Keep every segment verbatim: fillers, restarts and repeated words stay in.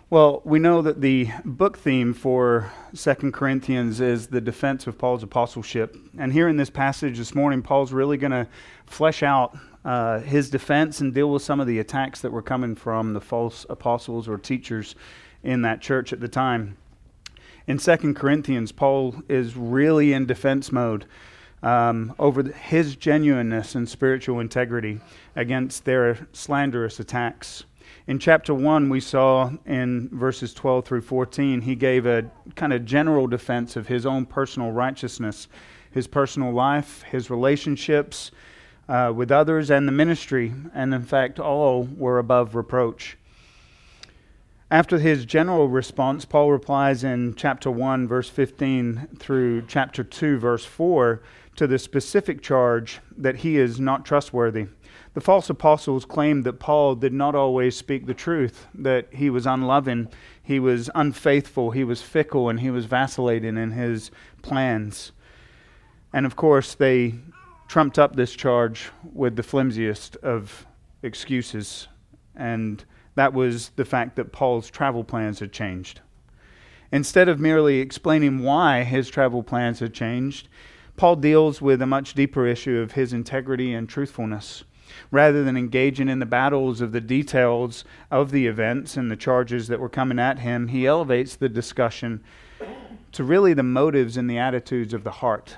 Well, we know that the book theme for Second Corinthians is the defense of Paul's apostleship. And here in this passage this morning, Paul's really going to flesh out uh, his defense and deal with some of the attacks that were coming from the false apostles or teachers in that church at the time. In Second Corinthians, Paul is really in defense mode um, over his genuineness and spiritual integrity against their slanderous attacks. In chapter one, we saw in verses twelve through fourteen, he gave a kind of general defense of his own personal righteousness, his personal life, his relationships uh, with others, and the ministry. And in fact, all were above reproach. After his general response, Paul replies in chapter one, verse fifteen through chapter two, verse four, to the specific charge that he is not trustworthy. The false apostles claimed that Paul did not always speak the truth, that he was unloving, he was unfaithful, he was fickle, and he was vacillating in his plans. And of course, they trumped up this charge with the flimsiest of excuses, and that was the fact that Paul's travel plans had changed. Instead of merely explaining why his travel plans had changed, Paul deals with a much deeper issue of his integrity and truthfulness. Rather than engaging in the battles of the details of the events and the charges that were coming at him, he elevates the discussion to really the motives and the attitudes of the heart.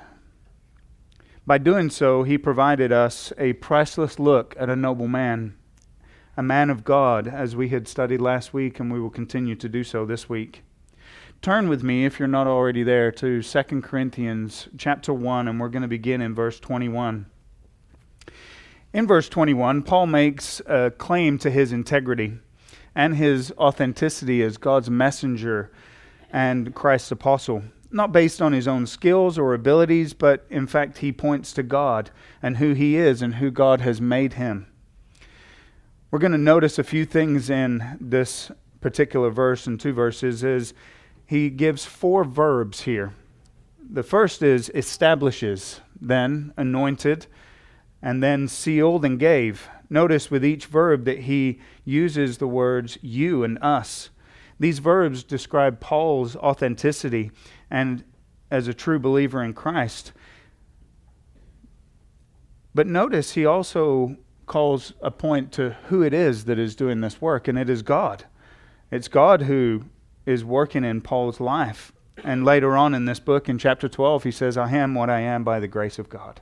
By doing so, he provided us a priceless look at a noble man, a man of God, as we had studied last week, and we will continue to do so this week. Turn with me, if you're not already there, to Second Corinthians chapter one, and we're going to begin in verse twenty-one. In verse twenty-one, Paul makes a claim to his integrity and his authenticity as God's messenger and Christ's apostle, not based on his own skills or abilities, but in fact he points to God and who he is and who God has made him. We're going to notice a few things in this particular verse and two verses is he gives four verbs here. The first is establishes, then anointed, and then sealed and gave. Notice with each verb that he uses the words you and us. These verbs describe Paul's authenticity and as a true believer in Christ. But notice he also calls a point to who it is that is doing this work, and it is God. It's God who is working in Paul's life. And later on in this book, in chapter twelve, he says, I am what I am by the grace of God.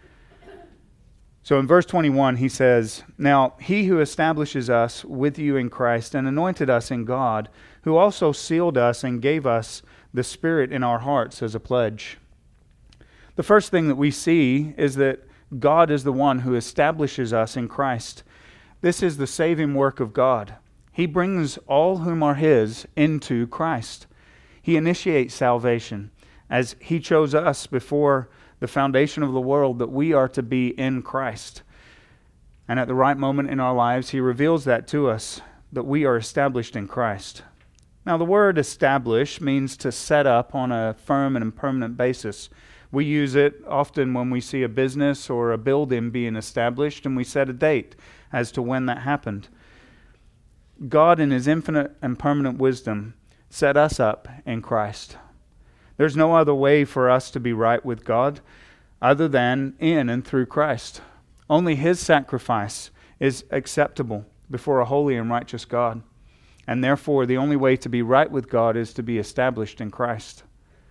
So in verse twenty-one, he says, Now he who establishes us with you in Christ and anointed us in God, who also sealed us and gave us the Spirit in our hearts as a pledge. The first thing that we see is that God is the one who establishes us in Christ. This is the saving work of God. He brings all whom are His into Christ. He initiates salvation as He chose us before the foundation of the world that we are to be in Christ. And at the right moment in our lives, He reveals that to us, that we are established in Christ. Now, the word establish means to set up on a firm and permanent basis. We use it often when we see a business or a building being established, and we set a date as to when that happened. God, in His infinite and permanent wisdom, set us up in Christ. There's no other way for us to be right with God other than in and through Christ. Only His sacrifice is acceptable before a holy and righteous God. And therefore, the only way to be right with God is to be established in Christ.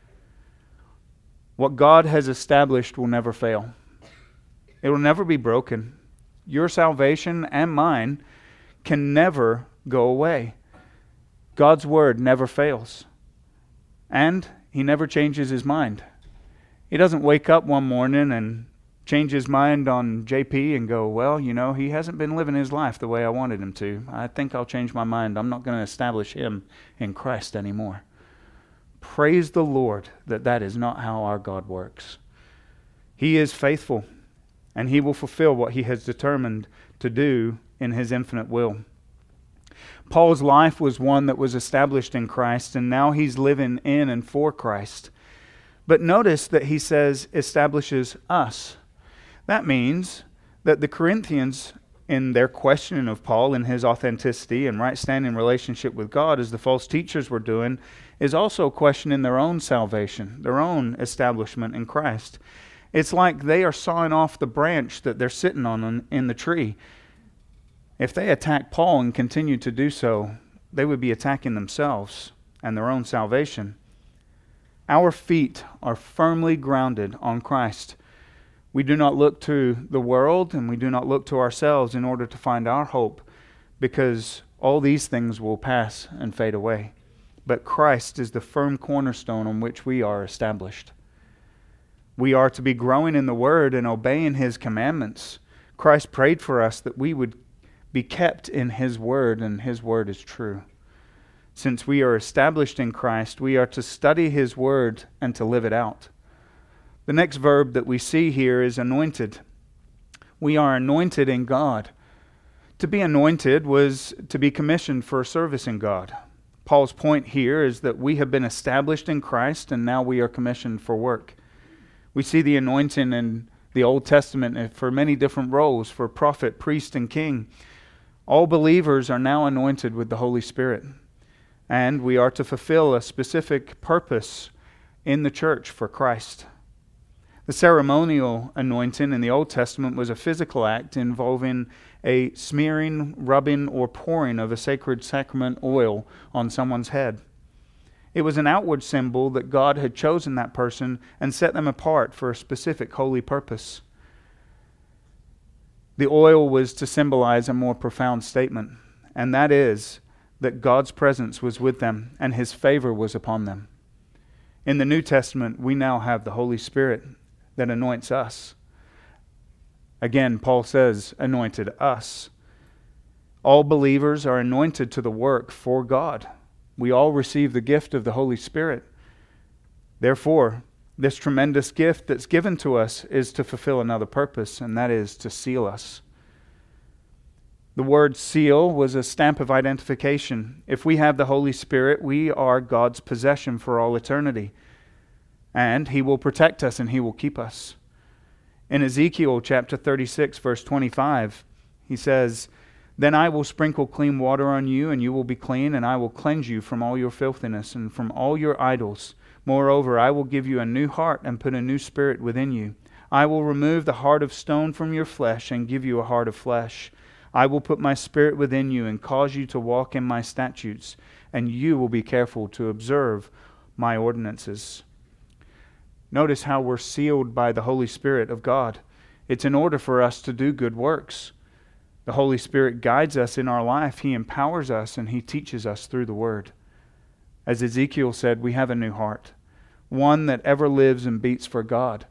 What God has established will never fail. It will never be broken. Your salvation and mine can never go away. God's word never fails. And He never changes His mind. He doesn't wake up one morning and change his mind on J P and go, well, you know, he hasn't been living his life the way I wanted him to. I think I'll change my mind. I'm not going to establish him in Christ anymore. Praise the Lord that that is not how our God works. He is faithful, and He will fulfill what He has determined to do in His infinite will. Paul's life was one that was established in Christ, and now he's living in and for Christ. But notice that he says establishes us. That means that the Corinthians in their questioning of Paul and his authenticity and right standing relationship with God, as the false teachers were doing, is also questioning their own salvation, their own establishment in Christ. It's like they are sawing off the branch that they're sitting on in the tree. If they attack Paul and continue to do so, they would be attacking themselves and their own salvation. Our feet are firmly grounded on Christ. We do not look to the world and we do not look to ourselves in order to find our hope, because all these things will pass and fade away. But Christ is the firm cornerstone on which we are established. We are to be growing in the Word and obeying His commandments. Christ prayed for us that we would be kept in His Word, and His Word is true. Since we are established in Christ, we are to study His Word and to live it out. The next verb that we see here is anointed. We are anointed in God. To be anointed was to be commissioned for service in God. Paul's point here is that we have been established in Christ and now we are commissioned for work. We see the anointing in the Old Testament for many different roles, for prophet, priest, and king. All believers are now anointed with the Holy Spirit, and we are to fulfill a specific purpose in the church for Christ. The ceremonial anointing in the Old Testament was a physical act involving a smearing, rubbing, or pouring of a sacred sacrament oil on someone's head. It was an outward symbol that God had chosen that person and set them apart for a specific holy purpose. The oil was to symbolize a more profound statement, and that is that God's presence was with them and His favor was upon them. In the New Testament, we now have the Holy Spirit that anoints us. Again, Paul says, anointed us. All believers are anointed to the work for God. We all receive the gift of the Holy Spirit. Therefore, this tremendous gift that's given to us is to fulfill another purpose, and that is to seal us. The word seal was a stamp of identification. If we have the Holy Spirit, we are God's possession for all eternity. And He will protect us and He will keep us. In Ezekiel chapter thirty-six, verse twenty-five, He says, "Then I will sprinkle clean water on you, and you will be clean, and I will cleanse you from all your filthiness and from all your idols. Moreover, I will give you a new heart and put a new spirit within you. I will remove the heart of stone from your flesh and give you a heart of flesh. I will put my spirit within you and cause you to walk in my statutes, and you will be careful to observe my ordinances." Notice how we're sealed by the Holy Spirit of God. It's in order for us to do good works. The Holy Spirit guides us in our life. He empowers us and He teaches us through the Word. As Ezekiel said, we have a new heart, one that ever lives and beats for God.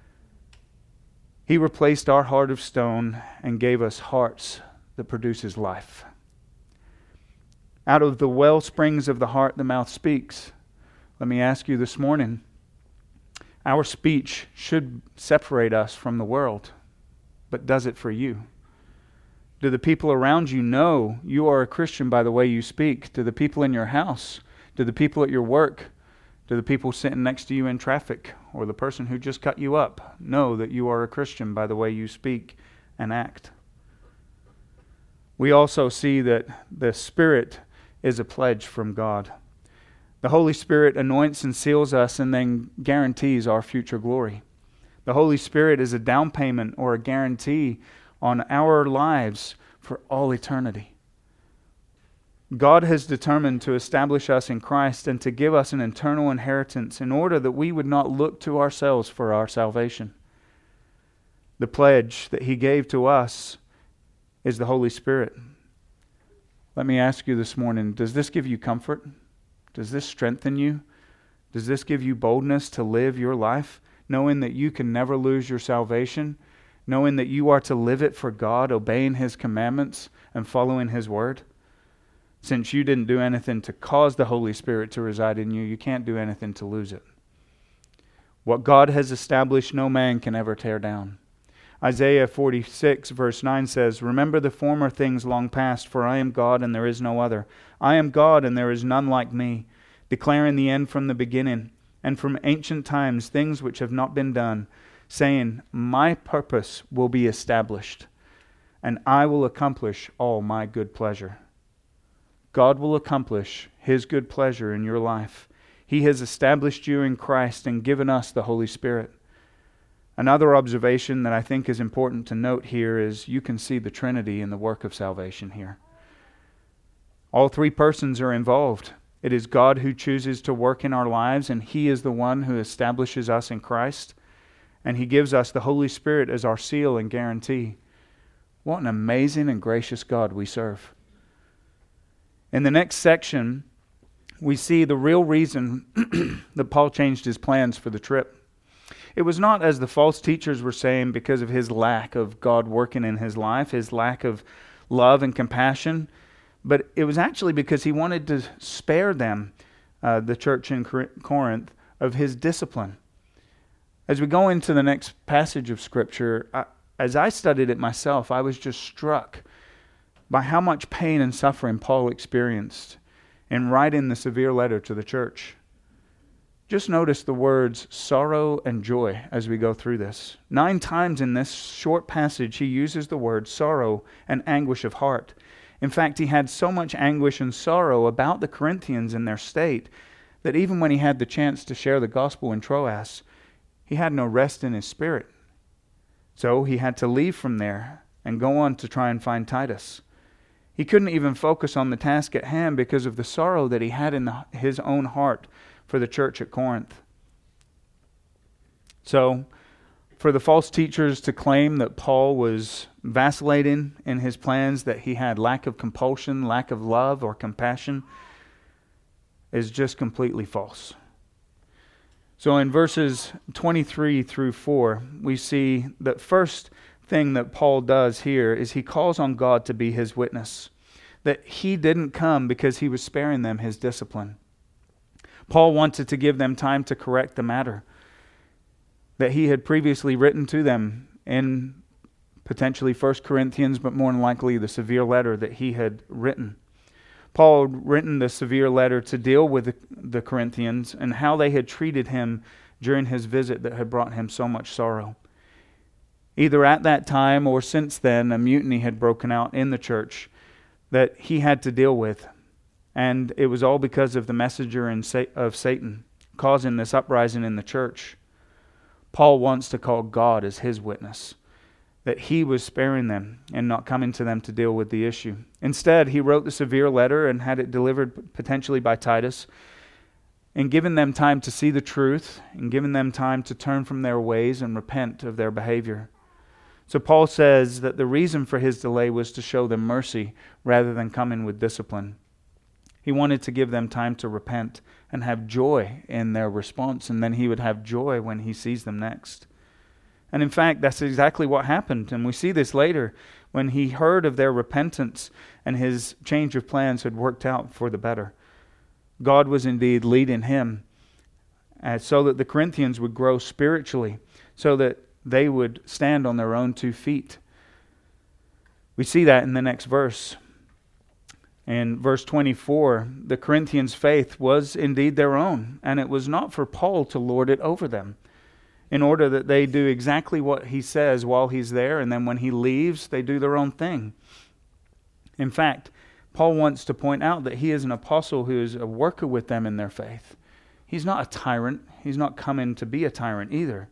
He replaced our heart of stone and gave us hearts that produces life. Out of the well springs of the heart, the mouth speaks. Let me ask you this morning, our speech should separate us from the world, but does it for you? Do the people around you know you are a Christian by the way you speak? Do the people in your house? Do the people at your work? Do the people sitting next to you in traffic or the person who just cut you up know that you are a Christian by the way you speak and act? We also see that the Spirit is a pledge from God. The Holy Spirit anoints and seals us and then guarantees our future glory. The Holy Spirit is a down payment or a guarantee on our lives for all eternity. God has determined to establish us in Christ and to give us an eternal inheritance in order that we would not look to ourselves for our salvation. The pledge that He gave to us is the Holy Spirit. Let me ask you this morning, does this give you comfort? Does this strengthen you? Does this give you boldness to live your life, knowing that you can never lose your salvation, knowing that you are to live it for God, obeying His commandments and following His Word? Since you didn't do anything to cause the Holy Spirit to reside in you, you can't do anything to lose it. What God has established, no man can ever tear down. Isaiah forty-six verse nine says, "Remember the former things long past, for I am God and there is no other. I am God and there is none like me, declaring the end from the beginning, and from ancient times things which have not been done, saying, my purpose will be established, and I will accomplish all my good pleasure. God will accomplish His good pleasure in your life. He has established you in Christ and given us the Holy Spirit. Another observation that I think is important to note here is you can see the Trinity in the work of salvation here. All three persons are involved. It is God who chooses to work in our lives, and He is the one who establishes us in Christ, and He gives us the Holy Spirit as our seal and guarantee. What an amazing and gracious God we serve. In the next section, we see the real reason that Paul changed his plans for the trip. It was not, as the false teachers were saying, because of his lack of God working in his life, his lack of love and compassion, but it was actually because he wanted to spare them, uh, the church in Corinth, of his discipline. As we go into the next passage of Scripture, I, as I studied it myself, I was just struck by how much pain and suffering Paul experienced in writing the severe letter to the church. Just notice the words sorrow and joy as we go through this. Nine times in this short passage, he uses the word sorrow and anguish of heart. In fact, he had so much anguish and sorrow about the Corinthians and their state that even when he had the chance to share the gospel in Troas, he had no rest in his spirit. So he had to leave from there and go on to try and find Titus. He couldn't even focus on the task at hand because of the sorrow that he had in the, his own heart for the church at Corinth. So, for the false teachers to claim that Paul was vacillating in his plans, that he had lack of compulsion, lack of love or compassion, is just completely false. So in verses twenty-three through four, we see that first thing that Paul does here is he calls on God to be his witness, that he didn't come because he was sparing them his discipline. Paul wanted to give them time to correct the matter that he had previously written to them in potentially First Corinthians, but more than likely the severe letter that he had written. Paul had written the severe letter to deal with the, the Corinthians and how they had treated him during his visit that had brought him so much sorrow. Either at that time or since then, a mutiny had broken out in the church that he had to deal with. And it was all because of the messenger in Sa- of Satan causing this uprising in the church. Paul wants to call God as his witness, that he was sparing them and not coming to them to deal with the issue. Instead, he wrote the severe letter and had it delivered potentially by Titus, and given them time to see the truth and given them time to turn from their ways and repent of their behavior. So Paul says that the reason for his delay was to show them mercy rather than coming with discipline. He wanted to give them time to repent and have joy in their response, and then he would have joy when he sees them next. And in fact, that's exactly what happened. And we see this later when he heard of their repentance and his change of plans had worked out for the better. God was indeed leading him uh, so that the Corinthians would grow spiritually, so that they would stand on their own two feet. We see that in the next verse. In verse twenty-four, the Corinthians' faith was indeed their own, and it was not for Paul to lord it over them, in order that they do exactly what he says while he's there, and then when he leaves, they do their own thing. In fact, Paul wants to point out that he is an apostle who is a worker with them in their faith. He's not a tyrant. He's not coming to be a tyrant either.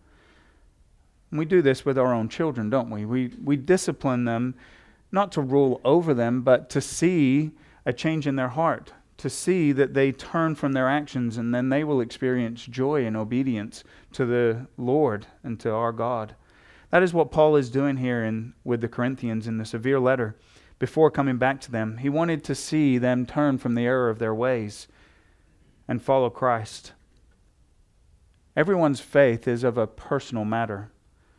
We do this with our own children, don't we? We we discipline them not to rule over them, but to see a change in their heart, to see that they turn from their actions, and then they will experience joy and obedience to the Lord and to our God. That is what Paul is doing here in with the Corinthians in the severe letter. Before coming back to them, he wanted to see them turn from the error of their ways and follow Christ. Everyone's faith is of a personal matter.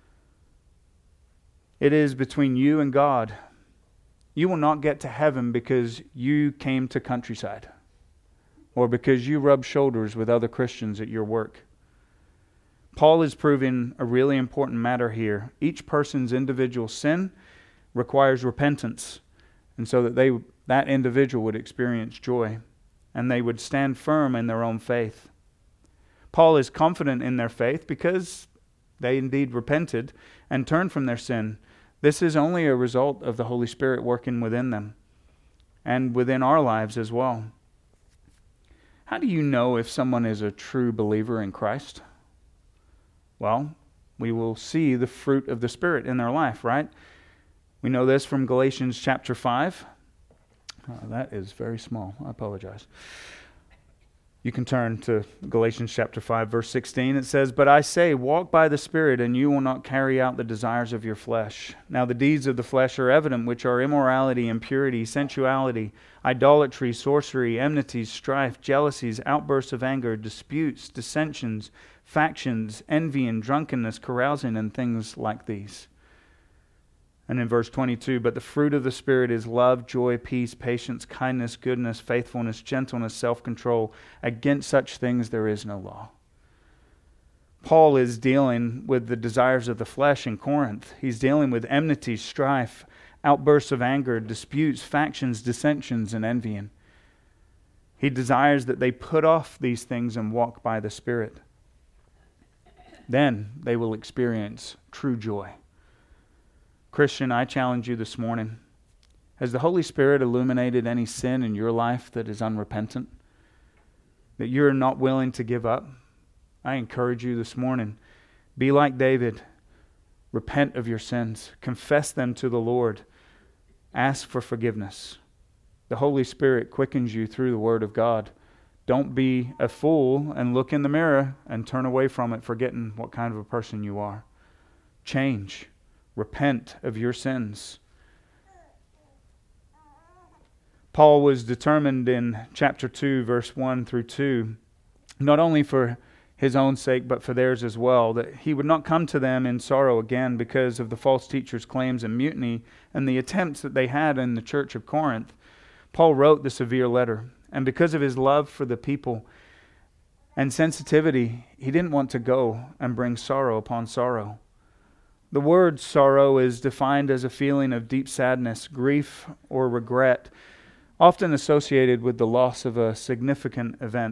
It is between you and God. You will not get to heaven because you came to Countryside or because you rub shoulders with other Christians at your work. Paul is proving a really important matter here. Each person's individual sin requires repentance, and so that they that individual would experience joy and they would stand firm in their own faith. Paul is confident in their faith because they indeed repented and turned from their sin, This is only a result of the Holy Spirit working within them and within our lives as well. How do you know if someone is a true believer in Christ? Well, we will see the fruit of the Spirit in their life, right? We know this from Galatians chapter five. Oh, that is very small. I apologize. You can turn to Galatians chapter five, verse sixteen. It says, "But I say, walk by the Spirit, and you will not carry out the desires of your flesh. Now the deeds of the flesh are evident, which are immorality, impurity, sensuality, idolatry, sorcery, enmities, strife, jealousies, outbursts of anger, disputes, dissensions, factions, envy, and drunkenness, carousing, and things like these." And in verse twenty-two, "But the fruit of the Spirit is love, joy, peace, patience, kindness, goodness, faithfulness, gentleness, self-control. Against such things there is no law." Paul is dealing with the desires of the flesh in Corinth. He's dealing with enmity, strife, outbursts of anger, disputes, factions, dissensions, and envying. He desires that they put off these things and walk by the Spirit. Then they will experience true joy. Christian, I challenge you this morning. Has the Holy Spirit illuminated any sin in your life that is unrepentant, that you're not willing to give up? I encourage you this morning, be like David. Repent of your sins. Confess them to the Lord. Ask for forgiveness. The Holy Spirit quickens you through the Word of God. Don't be a fool and look in the mirror and turn away from it, forgetting what kind of a person you are. Change. Repent of your sins. Paul was determined in chapter two, verse one through two, not only for his own sake, but for theirs as well, that he would not come to them in sorrow again because of the false teachers' claims and mutiny and the attempts that they had in the church of Corinth. Paul wrote the severe letter, and because of his love for the people and sensitivity, he didn't want to go and bring sorrow upon sorrow. The word sorrow is defined as a feeling of deep sadness, grief, or regret, often associated with the loss of a significant event.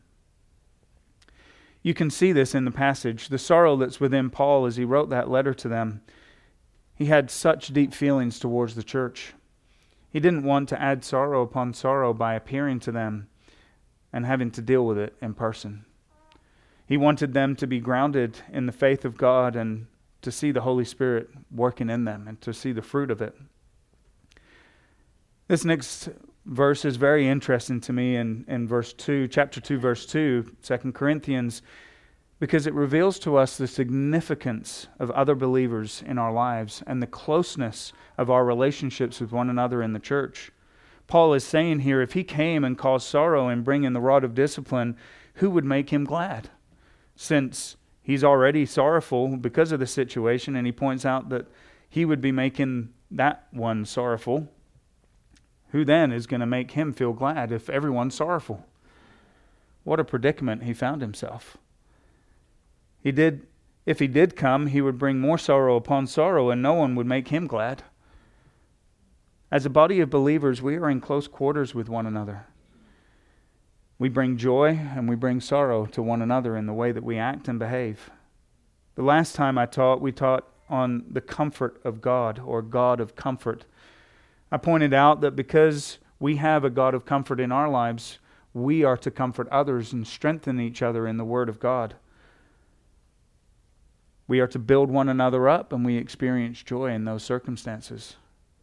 You can see this in the passage. The sorrow that's within Paul as he wrote that letter to them. He had such deep feelings towards the church. He didn't want to add sorrow upon sorrow by appearing to them and having to deal with it in person. He wanted them to be grounded in the faith of God and to see the Holy Spirit working in them and to see the fruit of it. This next verse is very interesting to me in, in verse two, chapter two, verse two, Second Corinthians, because it reveals to us the significance of other believers in our lives and the closeness of our relationships with one another in the church. Paul is saying here, if he came and caused sorrow and bring in the rod of discipline, who would make him glad? Since he's already sorrowful because of the situation, and he points out that he would be making that one sorrowful. Who then is going to make him feel glad if everyone's sorrowful? What a predicament he found himself. He did, if he did come, he would bring more sorrow upon sorrow, and no one would make him glad. As a body of believers, we are in close quarters with one another. We bring joy and we bring sorrow to one another in the way that we act and behave. The last time I taught, we taught on the comfort of God, or God of comfort. I pointed out that because we have a God of comfort in our lives, we are to comfort others and strengthen each other in the Word of God. We are to build one another up, and we experience joy in those circumstances.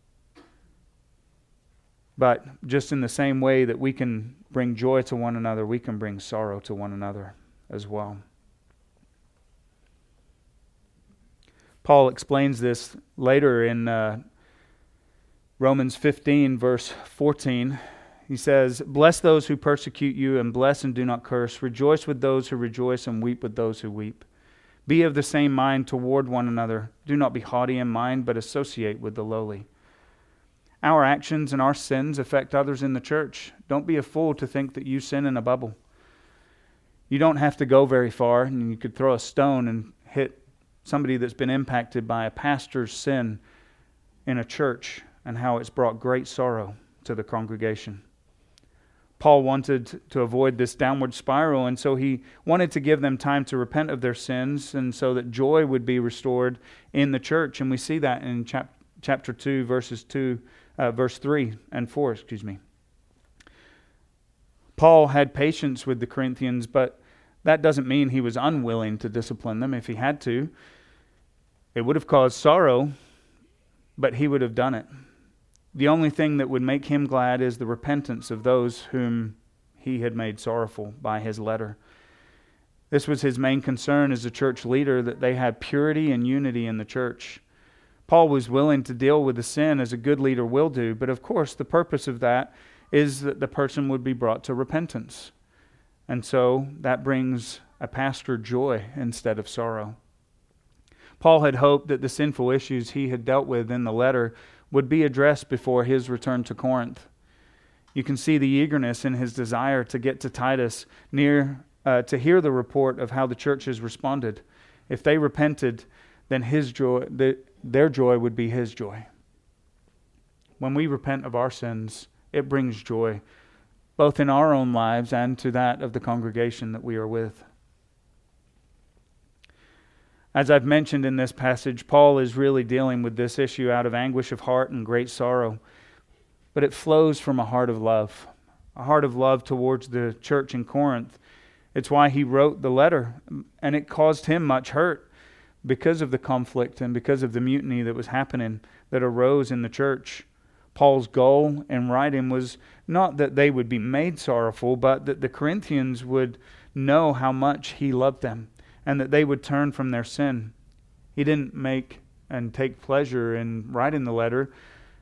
But just in the same way that we can bring joy to one another, we can bring sorrow to one another as well. Paul explains this later in uh, Romans fifteen, verse fourteen. He says, "Bless those who persecute you, and bless and do not curse. Rejoice with those who rejoice, and weep with those who weep. Be of the same mind toward one another. Do not be haughty in mind, but associate with the lowly." Our actions and our sins affect others in the church. Don't be a fool to think that you sin in a bubble. You don't have to go very far, and you could throw a stone and hit somebody that's been impacted by a pastor's sin in a church and how it's brought great sorrow to the congregation. Paul wanted to avoid this downward spiral, and so he wanted to give them time to repent of their sins, and so that joy would be restored in the church. And we see that in chap- chapter two, verses two, uh, verse three and four. Excuse me. Paul had patience with the Corinthians, but that doesn't mean he was unwilling to discipline them if he had to. It would have caused sorrow, but he would have done it. The only thing that would make him glad is the repentance of those whom he had made sorrowful by his letter. This was his main concern as a church leader, that they had purity and unity in the church. Paul was willing to deal with the sin as a good leader will do, but of course the purpose of that is that the person would be brought to repentance. And so that brings a pastor joy instead of sorrow. Paul had hoped that the sinful issues he had dealt with in the letter would be addressed before his return to Corinth. You can see the eagerness in his desire to get to Titus near uh, to hear the report of how the church has responded. If they repented, then his joy, the, their joy would be his joy. When we repent of our sins, it brings joy, both in our own lives and to that of the congregation that we are with. As I've mentioned in this passage, Paul is really dealing with this issue out of anguish of heart and great sorrow. But it flows from a heart of love, a heart of love towards the church in Corinth. It's why he wrote the letter, and it caused him much hurt because of the conflict and because of the mutiny that was happening, that arose in the church. Paul's goal in writing was not that they would be made sorrowful, but that the Corinthians would know how much he loved them, and that they would turn from their sin. He didn't make and take pleasure in writing the letter.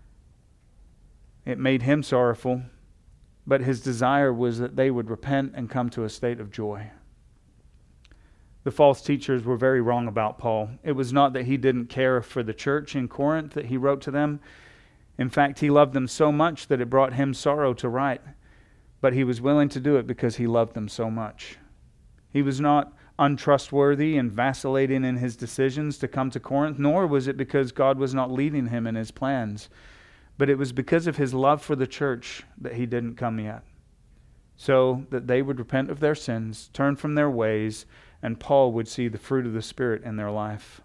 It made him sorrowful, but his desire was that they would repent and come to a state of joy. The false teachers were very wrong about Paul. It was not that he didn't care for the church in Corinth that he wrote to them. In fact, he loved them so much that it brought him sorrow to write, but he was willing to do it because he loved them so much. He was not untrustworthy and vacillating in his decisions to come to Corinth, nor was it because God was not leading him in his plans, but it was because of his love for the church that he didn't come yet, so that they would repent of their sins, turn from their ways, and Paul would see the fruit of the Spirit in their life.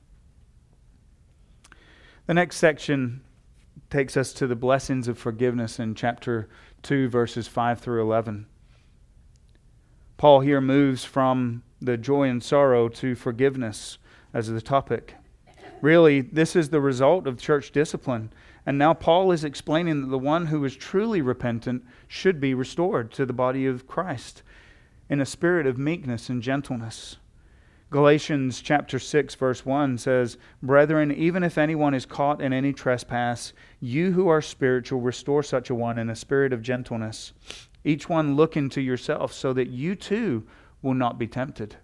The next section takes us to the blessings of forgiveness in chapter two, verses five through eleven. Paul here moves from the joy and sorrow to forgiveness as the topic. Really, this is the result of church discipline. And now Paul is explaining that the one who is truly repentant should be restored to the body of Christ in a spirit of meekness and gentleness. Galatians chapter six, verse one says, "Brethren, even if anyone is caught in any trespass, you who are spiritual restore such a one in a spirit of gentleness. Each one look into yourself so that you too will not be tempted."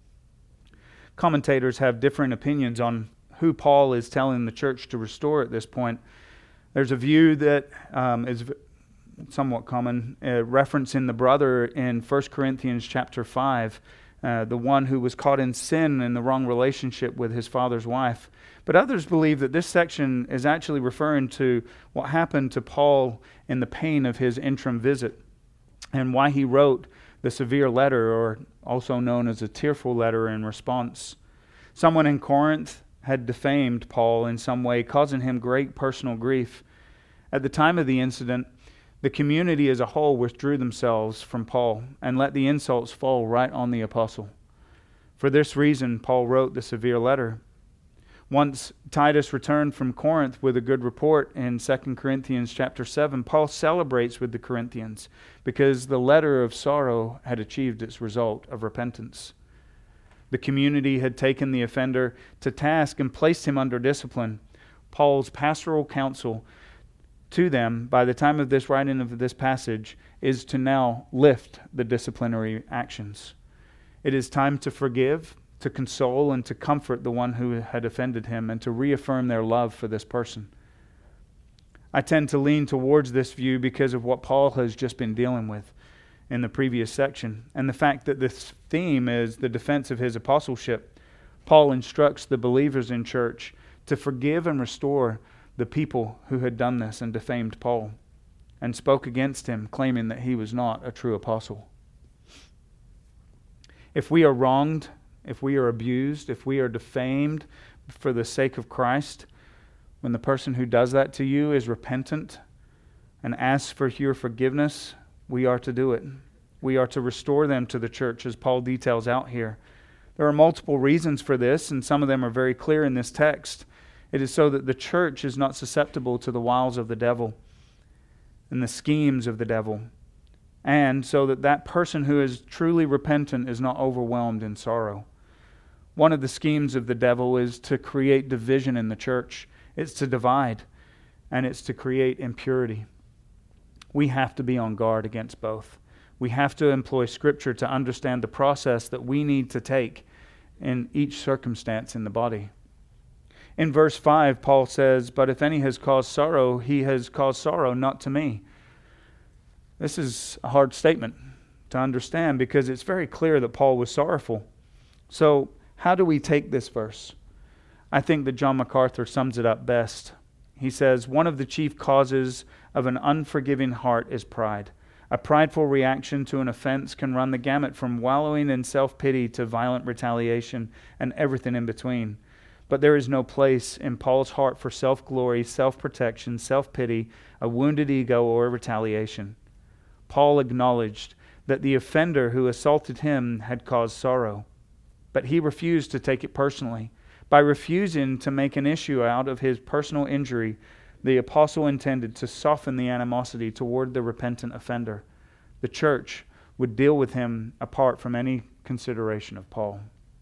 Commentators have different opinions on who Paul is telling the church to restore at this point. There's a view that um, is somewhat common, uh, referencing the brother in First Corinthians chapter five, uh, the one who was caught in sin in the wrong relationship with his father's wife. But others believe that this section is actually referring to what happened to Paul in the pain of his interim visit, and why he wrote the severe letter, or also known as a tearful letter, in response. Someone in Corinth had defamed Paul in some way, causing him great personal grief. At the time of the incident, the community as a whole withdrew themselves from Paul and let the insults fall right on the apostle. For this reason, Paul wrote the severe letter. Once Titus returned from Corinth with a good report in Second Corinthians chapter seven, Paul celebrates with the Corinthians because the letter of sorrow had achieved its result of repentance. The community had taken the offender to task and placed him under discipline. Paul's pastoral counsel to them, by the time of this writing of this passage, is to now lift the disciplinary actions. It is time to forgive, to console, and to comfort the one who had offended him, and to reaffirm their love for this person. I tend to lean towards this view because of what Paul has just been dealing with in the previous section, and the fact that this theme is the defense of his apostleship. Paul instructs the believers in church to forgive and restore the people who had done this and defamed Paul. and spoke against him, claiming that he was not a true apostle. If we are wronged, if we are abused, if we are defamed for the sake of Christ, when the person who does that to you is repentant and asks for your forgiveness, we are to do it. We are to restore them to the church, as Paul details out here. There are multiple reasons for this, and some of them are very clear in this text. It is so that the church is not susceptible to the wiles of the devil and the schemes of the devil, and so that that person who is truly repentant is not overwhelmed in sorrow. One of the schemes of the devil is to create division in the church. It's to divide, and it's to create impurity. We have to be on guard against both. We have to employ Scripture to understand the process that we need to take in each circumstance in the body. In verse five, Paul says, "But if any has caused sorrow, he has caused sorrow not to me." This is a hard statement to understand because it's very clear that Paul was sorrowful. So, how do we take this verse? I think that John MacArthur sums it up best. He says, "One of the chief causes of an unforgiving heart is pride. A prideful reaction to an offense can run the gamut from wallowing in self-pity to violent retaliation and everything in between. But there is no place in Paul's heart for self-glory, self-protection, self-pity, a wounded ego, or retaliation. Paul acknowledged that the offender who assaulted him had caused sorrow, but he refused to take it personally. By refusing to make an issue out of his personal injury, the apostle intended to soften the animosity toward the repentant offender. The church would deal with him apart from any consideration of Paul."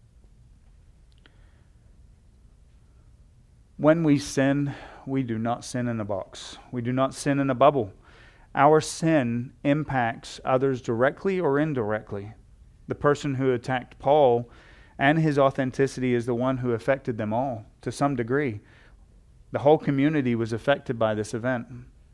When we sin, we do not sin in a box. We do not sin in a bubble. Our sin impacts others directly or indirectly. The person who attacked Paul and his authenticity is the one who affected them all to some degree. The whole community was affected by this event.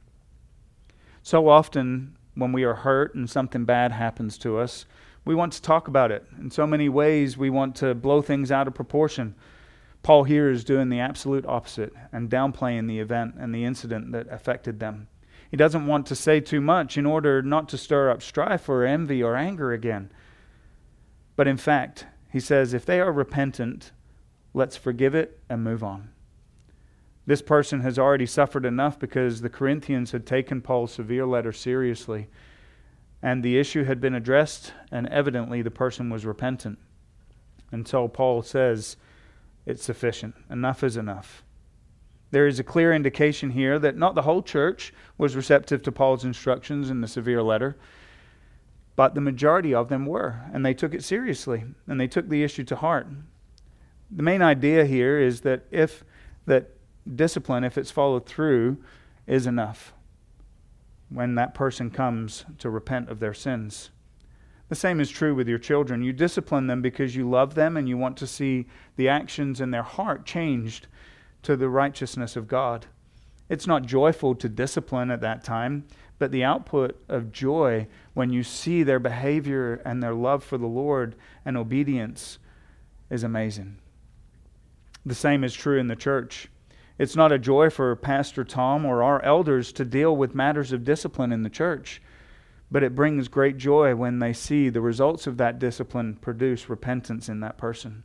So often, when we are hurt and something bad happens to us, we want to talk about it. In so many ways, we want to blow things out of proportion. Paul here is doing the absolute opposite and downplaying the event and the incident that affected them. He doesn't want to say too much in order not to stir up strife or envy or anger again. But in fact, he says, if they are repentant, let's forgive it and move on. This person has already suffered enough because the Corinthians had taken Paul's severe letter seriously, and the issue had been addressed, and evidently the person was repentant. And so Paul says, it's sufficient. Enough is enough. There is a clear indication here that not the whole church was receptive to Paul's instructions in the severe letter, but the majority of them were, and they took it seriously, and they took the issue to heart. The main idea here is that if that discipline, if it's followed through, is enough when that person comes to repent of their sins. The same is true with your children. You discipline them because you love them and you want to see the actions in their heart changed to the righteousness of God. It's not joyful to discipline at that time, but the output of joy when you see their behavior and their love for the Lord and obedience is amazing. The same is true in the church. It's not a joy for Pastor Tom or our elders to deal with matters of discipline in the church, but it brings great joy when they see the results of that discipline produce repentance in that person.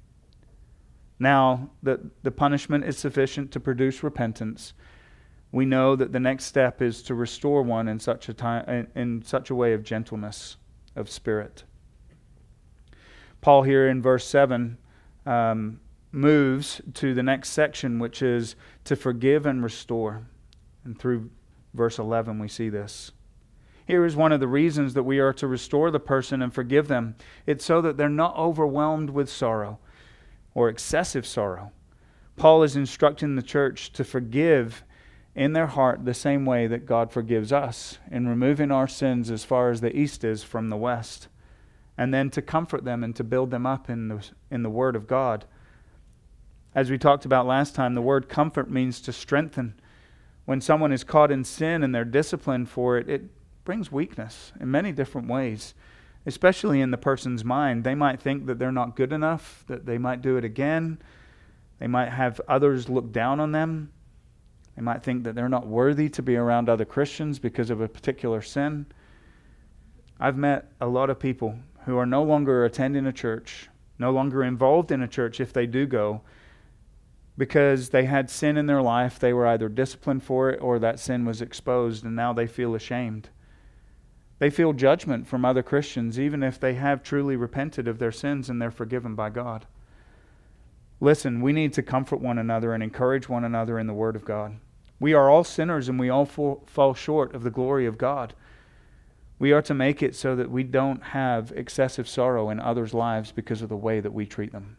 Now that the punishment is sufficient to produce repentance, we know that the next step is to restore one in such a time, in such a way of gentleness of spirit. Paul here in verse seven um, moves to the next section, which is to forgive and restore. And through verse eleven we see this. Here is one of the reasons that we are to restore the person and forgive them. It's so that they're not overwhelmed with sorrow or excessive sorrow. Paul is instructing the church to forgive in their heart the same way that God forgives us in removing our sins as far as the east is from the west, and then to comfort them and to build them up in the, in the Word of God. As we talked about last time, the word comfort means to strengthen. When someone is caught in sin and they're disciplined for it, it brings weakness in many different ways, especially in the person's mind. They might think that they're not good enough, that they might do it again. They might have others look down on them. They might think that they're not worthy to be around other Christians because of a particular sin. I've met a lot of people who are no longer attending a church, no longer involved in a church if they do go, because they had sin in their life. They were either disciplined for it or that sin was exposed, and now they feel ashamed. They feel judgment from other Christians, even if they have truly repented of their sins and they're forgiven by God. Listen, we need to comfort one another and encourage one another in the Word of God. We are all sinners and we all fall short of the glory of God. We are to make it so that we don't have excessive sorrow in others' lives because of the way that we treat them.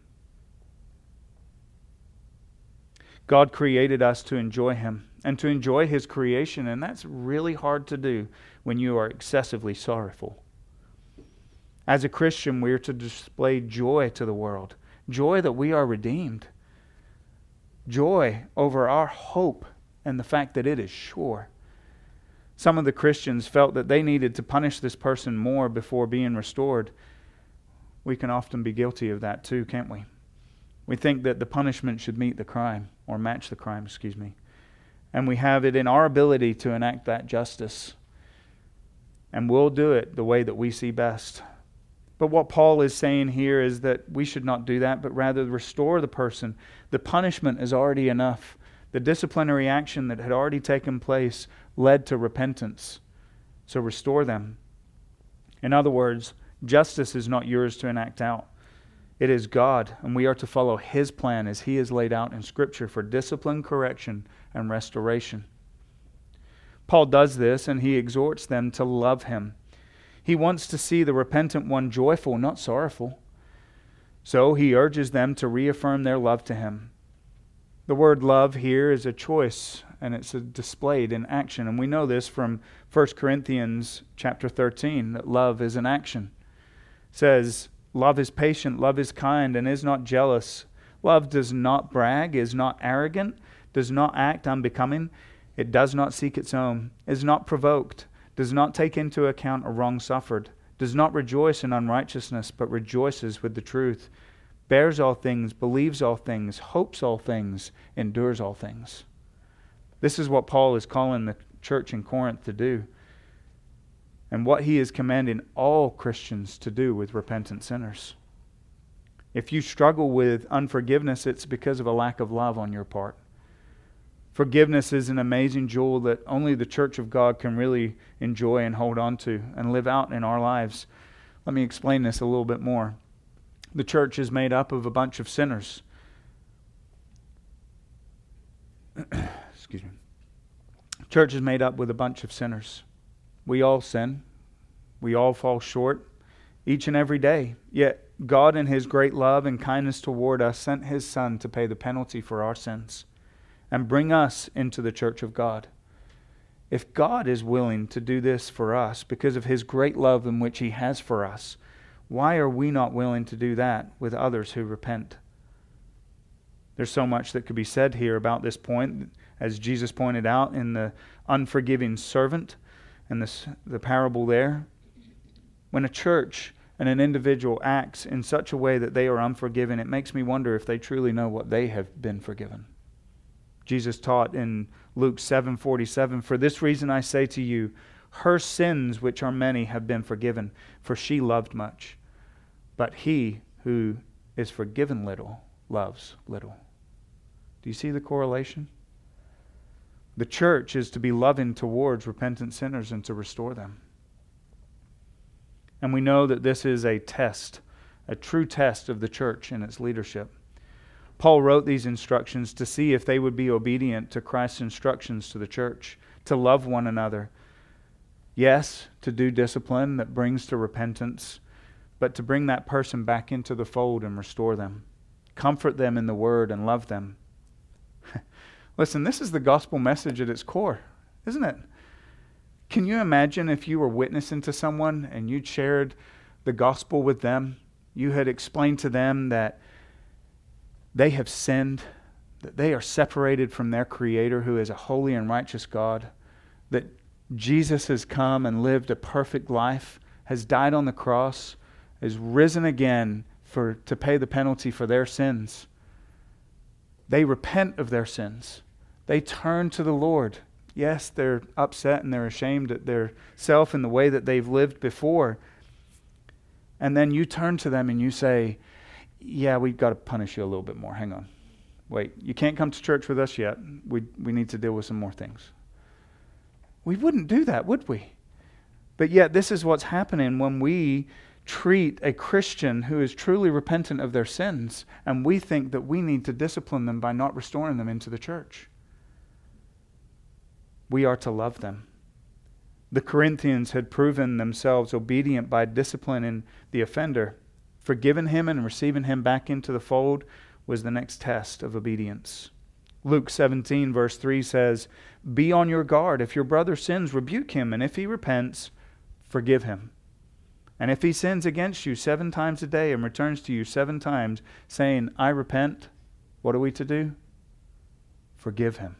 God created us to enjoy Him and to enjoy His creation, and that's really hard to do when you are excessively sorrowful. As a Christian, we are to display joy to the world, joy that we are redeemed, joy over our hope and the fact that it is sure. Some of the Christians felt that they needed to punish this person more before being restored. We can often be guilty of that too, can't we? We think that the punishment should meet the crime, or match the crime, excuse me. And we have it in our ability to enact that justice. And we'll do it the way that we see best. But what Paul is saying here is that we should not do that, but rather restore the person. The punishment is already enough. The disciplinary action that had already taken place led to repentance. So restore them. In other words, justice is not yours to enact out. It is God, and we are to follow His plan as He is laid out in Scripture for discipline, correction, and restoration. Paul does this, and he exhorts them to love Him. He wants to see the repentant one joyful, not sorrowful. So he urges them to reaffirm their love to Him. The word love here is a choice, and it's displayed in action. And we know this from First Corinthians chapter thirteen, that love is an action. It says, love is patient, love is kind, and is not jealous. Love does not brag, is not arrogant, does not act unbecoming. It does not seek its own, is not provoked, does not take into account a wrong suffered, does not rejoice in unrighteousness, but rejoices with the truth, bears all things, believes all things, hopes all things, endures all things. This is what Paul is calling the church in Corinth to do, and what he is commanding all Christians to do with repentant sinners. If you struggle with unforgiveness, it's because of a lack of love on your part. Forgiveness is an amazing jewel that only the church of God can really enjoy and hold on to and live out in our lives. Let me explain this a little bit more. The church is made up of a bunch of sinners. Excuse me. Church is made up with a bunch of sinners. We all sin. We all fall short each and every day. Yet God, in His great love and kindness toward us, sent His Son to pay the penalty for our sins and bring us into the church of God. If God is willing to do this for us because of His great love in which He has for us, why are we not willing to do that with others who repent? There's so much that could be said here about this point, as Jesus pointed out in the unforgiving servant and this, the parable there. When a church and an individual acts in such a way that they are unforgiven, it makes me wonder if they truly know what they have been forgiven. Jesus taught in Luke seven forty-seven, "For this reason I say to you, her sins, which are many, have been forgiven, for she loved much. But he who is forgiven little loves little." Do you see the correlation? The church is to be loving towards repentant sinners and to restore them. And we know that this is a test, a true test of the church and its leadership. Paul wrote these instructions to see if they would be obedient to Christ's instructions to the church, to love one another. Yes, to do discipline that brings to repentance, but to bring that person back into the fold and restore them. Comfort them in the Word and love them. Listen, this is the gospel message at its core, isn't it? Can you imagine if you were witnessing to someone and you'd shared the gospel with them? You had explained to them that they have sinned, that they are separated from their Creator who is a holy and righteous God, that Jesus has come and lived a perfect life, has died on the cross, is risen again for to pay the penalty for their sins. They repent of their sins. They turn to the Lord. Yes, they're upset and they're ashamed at their self and the way that they've lived before. And then you turn to them and you say, yeah, we've got to punish you a little bit more. Hang on. Wait, you can't come to church with us yet. We we need to deal with some more things. We wouldn't do that, would we? But yet this is what's happening when we treat a Christian who is truly repentant of their sins, and we think that we need to discipline them by not restoring them into the church. We are to love them. The Corinthians had proven themselves obedient by disciplining the offender. Forgiving him and receiving him back into the fold was the next test of obedience. Luke seventeen verse three says, "Be on your guard. If your brother sins, rebuke him, and if he repents, forgive him. And if he sins against you seven times a day and returns to you seven times, saying, I repent," what are we to do? Forgive him.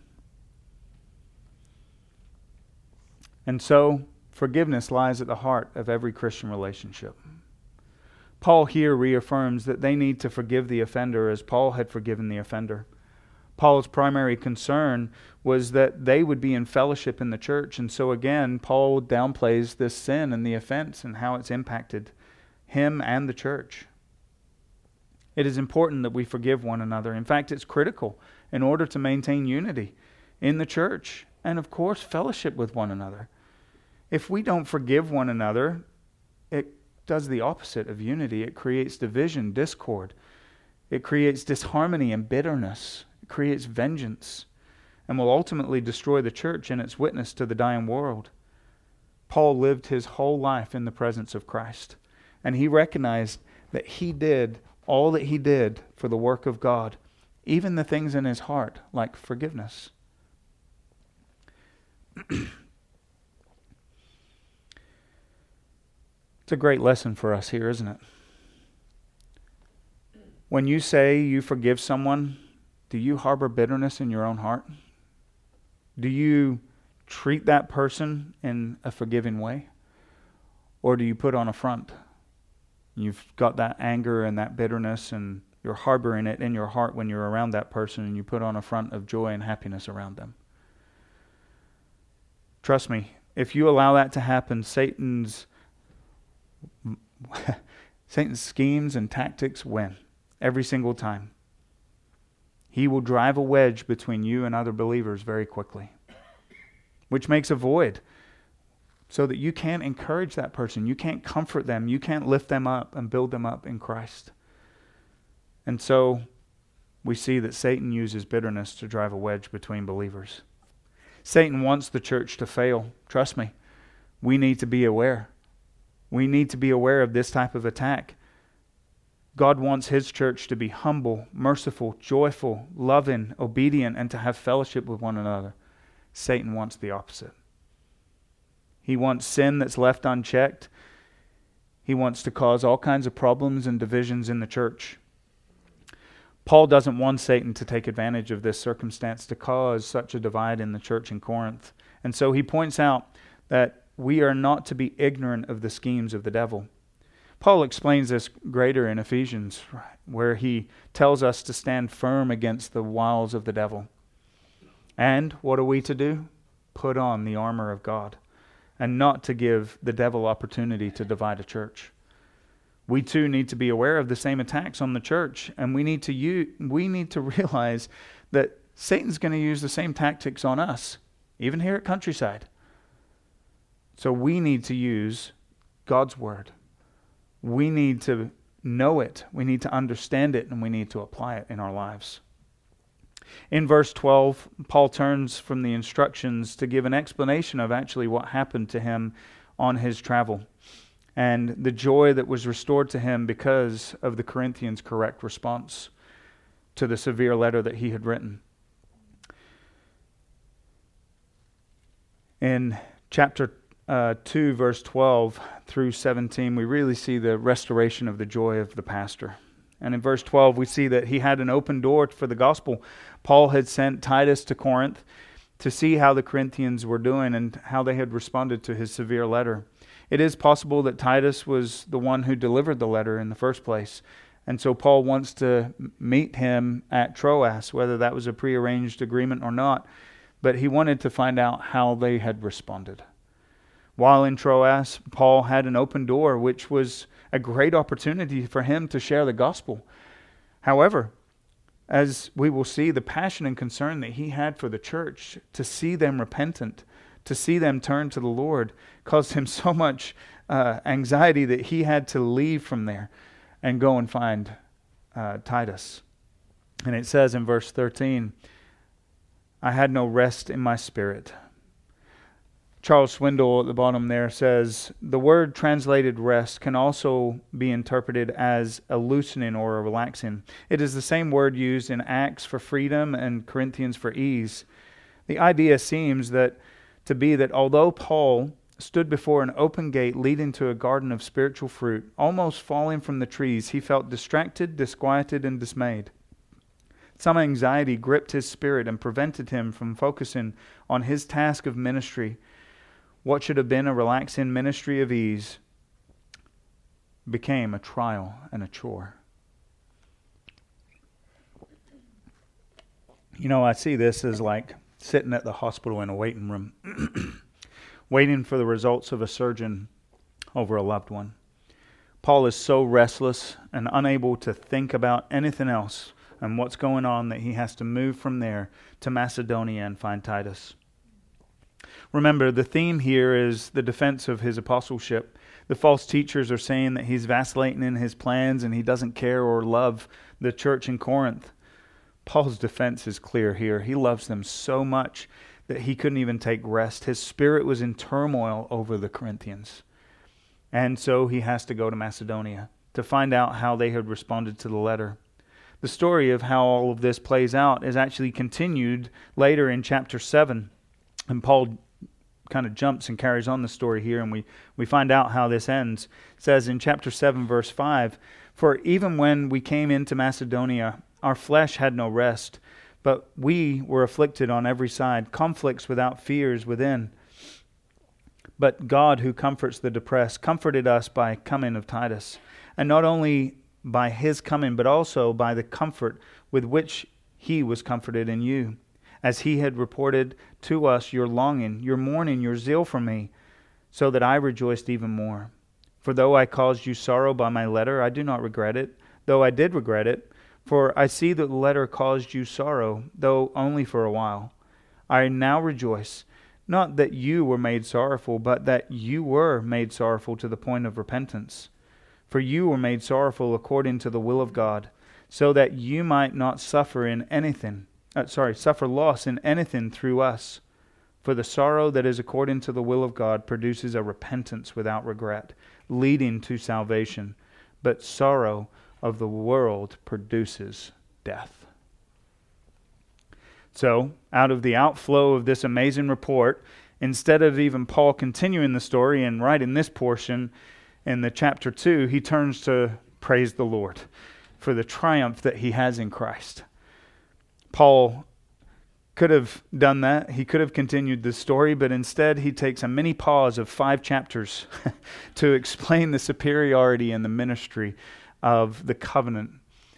And so, forgiveness lies at the heart of every Christian relationship. Paul here reaffirms that they need to forgive the offender as Paul had forgiven the offender. Paul's primary concern was that they would be in fellowship in the church. And so again, Paul downplays this sin and the offense and how it's impacted him and the church. It is important that we forgive one another. In fact, it's critical in order to maintain unity in the church and, of course, fellowship with one another. If we don't forgive one another, it does the opposite of unity. It creates division, discord. It creates disharmony and bitterness. It creates vengeance and will ultimately destroy the church and its witness to the dying world. Paul lived his whole life in the presence of Christ, and he recognized that he did all that he did for the work of God, even the things in his heart, like forgiveness. It's a great lesson for us here, isn't it? When you say you forgive someone, do you harbor bitterness in your own heart? Do you treat that person in a forgiving way? Or do you put on a front? You've got that anger and that bitterness and you're harboring it in your heart when you're around that person, and you put on a front of joy and happiness around them. Trust me, if you allow that to happen, Satan's Satan's schemes and tactics win every single time. He will drive a wedge between you and other believers very quickly, which makes a void so that you can't encourage that person. You can't comfort them. You can't lift them up and build them up in Christ. And so we see that Satan uses bitterness to drive a wedge between believers. Satan wants the church to fail. Trust me, we need to be aware. We need to be aware of this type of attack. God wants His church to be humble, merciful, joyful, loving, obedient, and to have fellowship with one another. Satan wants the opposite. He wants sin that's left unchecked. He wants to cause all kinds of problems and divisions in the church. Paul doesn't want Satan to take advantage of this circumstance to cause such a divide in the church in Corinth. And so he points out that we are not to be ignorant of the schemes of the devil. Paul explains this greater in Ephesians, where he tells us to stand firm against the wiles of the devil. And what are we to do? Put on the armor of God, and not to give the devil opportunity to divide a church. We too need to be aware of the same attacks on the church, and we need to use, we need to realize that Satan's going to use the same tactics on us, even here at Countryside. So we need to use God's word. We need to know it, we need to understand it, and we need to apply it in our lives. In verse twelve, Paul turns from the instructions to give an explanation of actually what happened to him on his travel, and the joy that was restored to him because of the Corinthians' correct response to the severe letter that he had written. In chapter uh, two, verse twelve through seventeen, we really see the restoration of the joy of the pastor. And in verse twelve, we see that he had an open door for the gospel. Paul had sent Titus to Corinth to see how the Corinthians were doing and how they had responded to his severe letter. It is possible that Titus was the one who delivered the letter in the first place, And so Paul wants to meet him at Troas, whether that was a prearranged agreement or not. But he wanted to find out how they had responded. While in Troas, Paul had an open door, which was a great opportunity for him to share the gospel. However, as we will see, the passion and concern that he had for the church, to see them repentant, to see them turn to the Lord, caused him so much uh, anxiety that he had to leave from there and go and find uh, Titus. And it says in verse thirteen, I had no rest in my spirit. Charles Swindoll at the bottom there says, the word translated rest can also be interpreted as a loosening or a relaxing. It is the same word used in Acts for freedom and Corinthians for ease. The idea seems that to be that although Paul stood before an open gate leading to a garden of spiritual fruit, almost falling from the trees, he felt distracted, disquieted, and dismayed. Some anxiety gripped his spirit and prevented him from focusing on his task of ministry. What should have been a relaxing ministry of ease became a trial and a chore. You know, I see this as like sitting at the hospital in a waiting room, waiting for the results of a surgeon over a loved one. Paul is so restless and unable to think about anything else and what's going on that he has to move from there to Macedonia and find Titus. Remember, the theme here is the defense of his apostleship. The false teachers are saying that he's vacillating in his plans and he doesn't care or love the church in Corinth. Paul's defense is clear here. He loves them so much that he couldn't even take rest. His spirit was in turmoil over the Corinthians. And so he has to go to Macedonia to find out how they had responded to the letter. The story of how all of this plays out is actually continued later in chapter seven. And Paul kind of jumps and carries on the story here, and we, we find out how this ends. It says in chapter seven, verse five, for even when we came into Macedonia, our flesh had no rest, but we were afflicted on every side, conflicts without fears within. But God, who comforts the depressed, comforted us by coming of Titus, and not only by his coming, but also by the comfort with which he was comforted in you, as he had reported to us your longing, your mourning, your zeal for me, so that I rejoiced even more. For though I caused you sorrow by my letter, I do not regret it, though I did regret it, for I see that the letter caused you sorrow, though only for a while. I now rejoice, not that you were made sorrowful, but that you were made sorrowful to the point of repentance. For you were made sorrowful according to the will of God, so that you might not suffer in anything, uh, sorry, suffer loss in anything through us. For the sorrow that is according to the will of God produces a repentance without regret, leading to salvation. But sorrow of the world produces death. So, out of the outflow of this amazing report, instead of even Paul continuing the story and writing this portion in the chapter two, he turns to praise the Lord for the triumph that he has in Christ. Paul could have done that. He could have continued the story, but instead he takes a mini pause of five chapters to explain the superiority and the ministry of the covenant.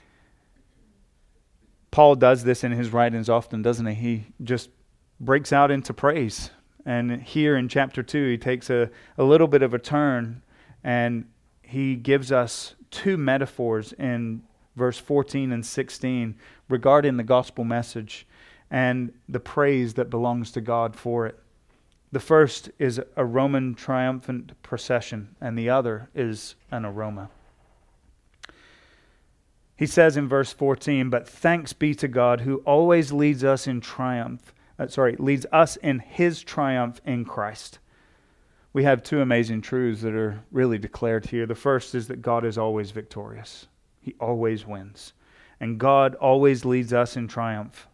Paul does this in his writings often, doesn't he? He just breaks out into praise. And here in chapter two, he takes a, a little bit of a turn, and he gives us two metaphors in verse fourteen and sixteen regarding the gospel message and the praise that belongs to God for it. The first is a Roman triumphant procession, and the other is an aroma. He says in verse fourteen, but thanks be to God who always leads us in triumph, uh, sorry, leads us in his triumph in Christ. We have two amazing truths that are really declared here. The first is that God is always victorious. He always wins. And God always leads us in triumph.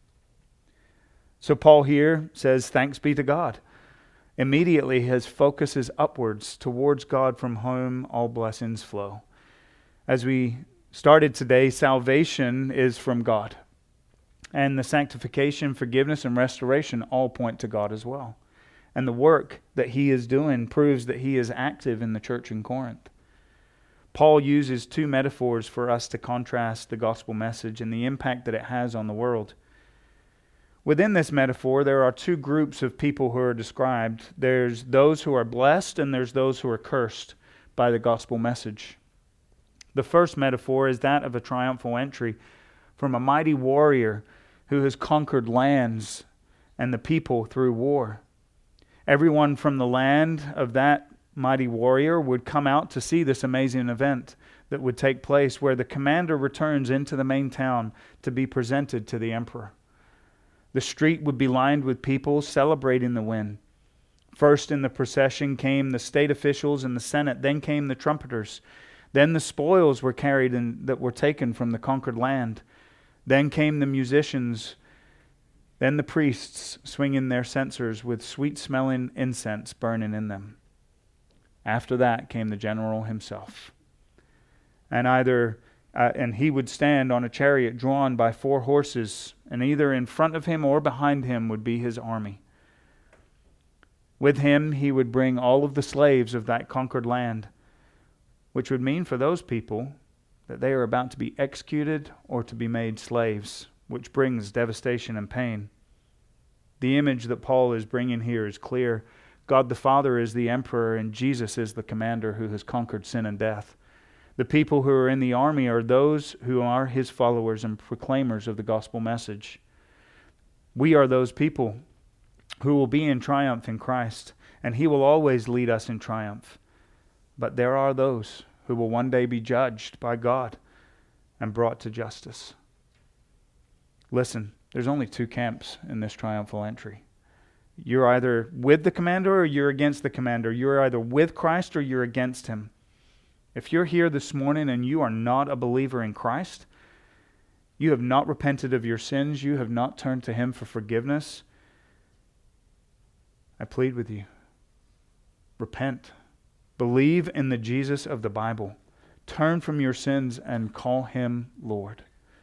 So Paul here says, thanks be to God. Immediately his focus is upwards towards God, from whom all blessings flow. As we started today, salvation is from God. And the sanctification, forgiveness, and restoration all point to God as well. And the work that he is doing proves that he is active in the church in Corinth. Paul uses two metaphors for us to contrast the gospel message and the impact that it has on the world. Within this metaphor, there are two groups of people who are described. There's those who are blessed and there's those who are cursed by the gospel message. The first metaphor is that of a triumphal entry from a mighty warrior who has conquered lands and the people through war. Everyone from the land of that mighty warrior would come out to see this amazing event that would take place, where the commander returns into the main town to be presented to the emperor. The street would be lined with people celebrating the win. First in the procession came the state officials and the Senate. Then came the trumpeters. Then the spoils were carried in, that were taken from the conquered land. Then came the musicians. Then the priests swinging their censers with sweet-smelling incense burning in them. After that came the general himself. And either Uh, and he would stand on a chariot drawn by four horses, and either in front of him or behind him would be his army. With him he would bring all of the slaves of that conquered land, which would mean for those people that they are about to be executed or to be made slaves, which brings devastation and pain. The image that Paul is bringing here is clear. God the Father is the emperor, and Jesus is the commander who has conquered sin and death. The people who are in the army are those who are his followers and proclaimers of the gospel message. We are those people who will be in triumph in Christ, and he will always lead us in triumph. But there are those who will one day be judged by God and brought to justice. Listen, there's only two camps in this triumphal entry. You're either with the commander or you're against the commander. You're either with Christ or you're against him. If you're here this morning and you are not a believer in Christ, you have not repented of your sins, you have not turned to him for forgiveness, I plead with you, repent. Believe in the Jesus of the Bible. Turn from your sins and call him Lord.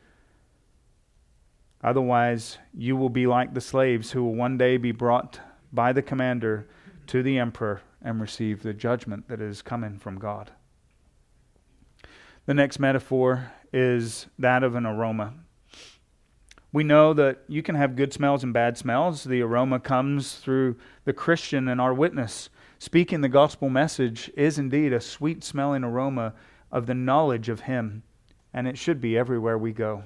Otherwise, you will be like the slaves who will one day be brought by the commander to the emperor and receive the judgment that is coming from God. The next metaphor is that of an aroma. We know that you can have good smells and bad smells. The aroma comes through the Christian and our witness. Speaking the gospel message is indeed a sweet-smelling aroma of the knowledge of him, and it should be everywhere we go.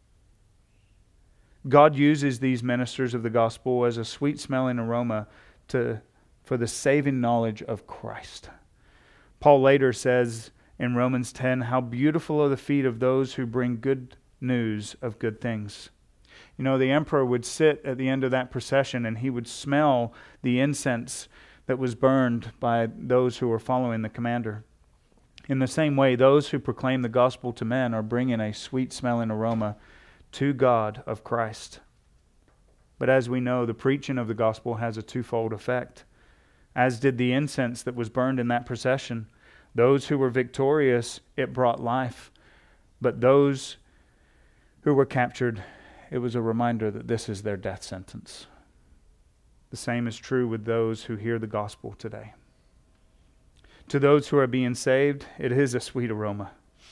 God uses these ministers of the gospel as a sweet-smelling aroma to, for the saving knowledge of Christ. Paul later says in Romans ten, how beautiful are the feet of those who bring good news of good things. You know, the emperor would sit at the end of that procession and he would smell the incense that was burned by those who were following the commander. In the same way, those who proclaim the gospel to men are bringing a sweet-smelling aroma to God of Christ. But as we know, the preaching of the gospel has a twofold effect. As did the incense that was burned in that procession. Those who were victorious, it brought life. But those who were captured, it was a reminder that this is their death sentence. The same is true with those who hear the gospel today. To those who are being saved, it is a sweet aroma.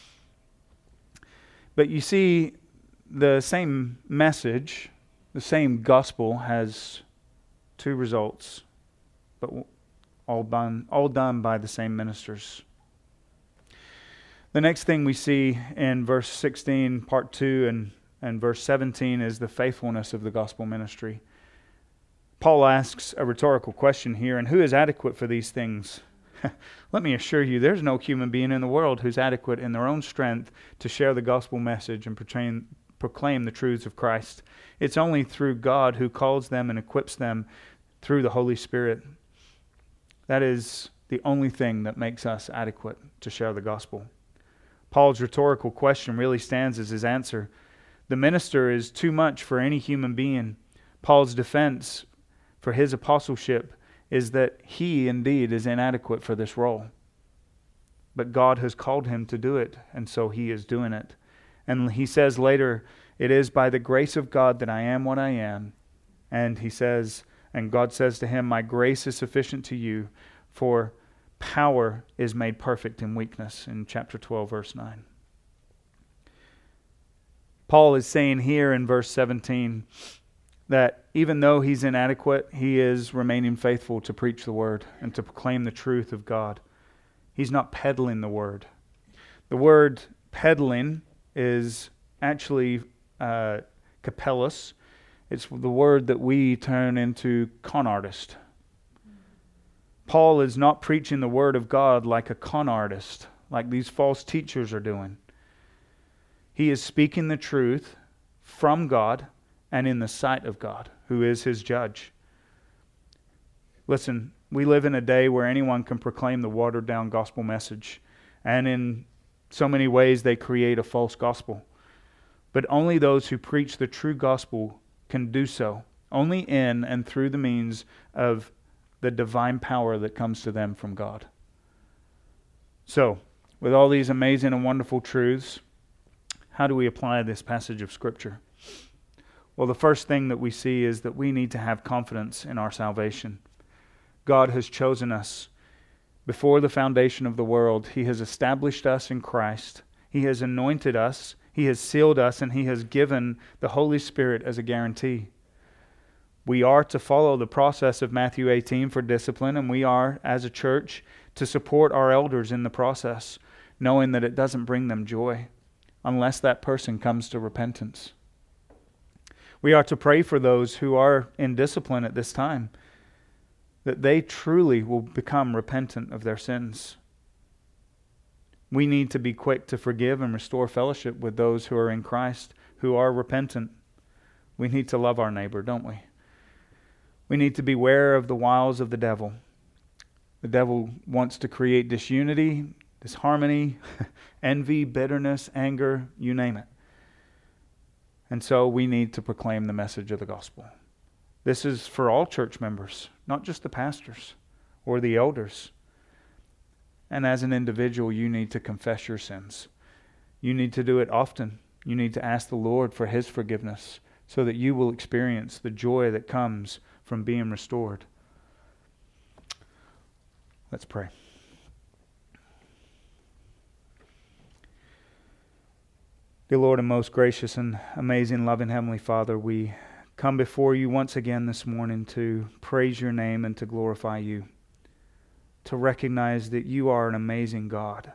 But you see, the same message, the same gospel has two results, but all done, all done by the same ministers. The next thing we see in verse sixteen, part two, and, and verse seventeen is the faithfulness of the gospel ministry. Paul asks a rhetorical question here, and who is adequate for these things? Let me assure you, there's no human being in the world who's adequate in their own strength to share the gospel message and proclaim, proclaim the truths of Christ. It's only through God who calls them and equips them through the Holy Spirit. That is the only thing that makes us adequate to share the gospel. Paul's rhetorical question really stands as his answer. The minister is too much for any human being. Paul's defense for his apostleship is that he indeed is inadequate for this role. But God has called him to do it, and so he is doing it. And he says later, it is by the grace of God that I am what I am. And he says, and God says to him, my grace is sufficient to you, for power is made perfect in weakness in chapter twelve, verse nine. Paul is saying here in verse seventeen that even though he's inadequate, he is remaining faithful to preach the word and to proclaim the truth of God. He's not peddling the word. The word peddling is actually uh, kapellos. It's the word that we turn into con artist. Paul is not preaching the word of God like a con artist, like these false teachers are doing. He is speaking the truth from God and in the sight of God, who is his judge. Listen, we live in a day where anyone can proclaim the watered-down gospel message, and in so many ways they create a false gospel. But only those who preach the true gospel can do so, only in and through the means of the divine power that comes to them from God. So, with all these amazing and wonderful truths, how do we apply this passage of Scripture? Well, the first thing that we see is that we need to have confidence in our salvation. God has chosen us. Before the foundation of the world, He has established us in Christ. He has anointed us. He has sealed us, and He has given the Holy Spirit as a guarantee. We are to follow the process of Matthew eighteen for discipline, and we are, as a church, to support our elders in the process, knowing that it doesn't bring them joy unless that person comes to repentance. We are to pray for those who are in discipline at this time, that they truly will become repentant of their sins. We need to be quick to forgive and restore fellowship with those who are in Christ, who are repentant. We need to love our neighbor, don't we? We need to beware of the wiles of the devil. The devil wants to create disunity, disharmony, envy, bitterness, anger, you name it. And so we need to proclaim the message of the gospel. This is for all church members, not just the pastors or the elders. And as an individual, you need to confess your sins. You need to do it often. You need to ask the Lord for His forgiveness so that you will experience the joy that comes from being restored. Let's pray. Dear Lord and most gracious and amazing, loving Heavenly Father, we come before you once again this morning to praise your name and to glorify you, to recognize that you are an amazing God.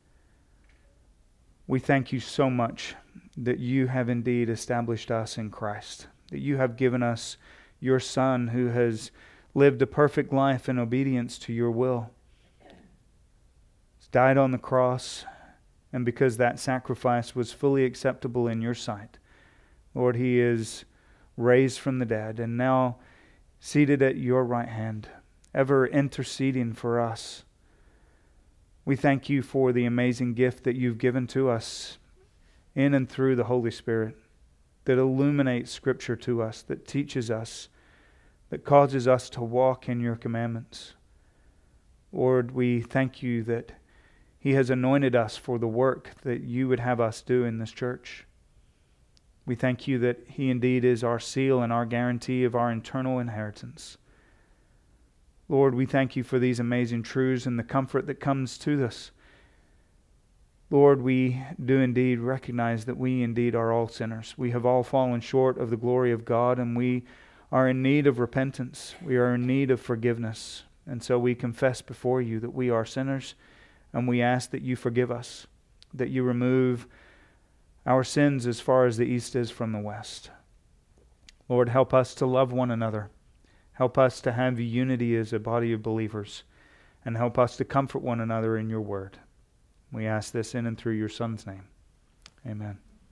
We thank you so much that you have indeed established us in Christ, that you have given us your Son who has lived a perfect life in obedience to your will. He's died on the cross, and because that sacrifice was fully acceptable in your sight, Lord, He is raised from the dead and now seated at your right hand, ever interceding for us. We thank you for the amazing gift that you've given to us in and through the Holy Spirit that illuminates Scripture to us, that teaches us, that causes us to walk in your commandments. Lord, we thank you that He has anointed us for the work that you would have us do in this church. We thank you that He indeed is our seal and our guarantee of our eternal inheritance. Lord, we thank you for these amazing truths and the comfort that comes to us. Lord, we do indeed recognize that we indeed are all sinners. We have all fallen short of the glory of God, and we are in need of repentance. We are in need of forgiveness. And so we confess before you that we are sinners, and we ask that you forgive us, that you remove our sins as far as the east is from the west. Lord, help us to love one another. Help us to have unity as a body of believers, and help us to comfort one another in your word. We ask this in and through your Son's name. Amen.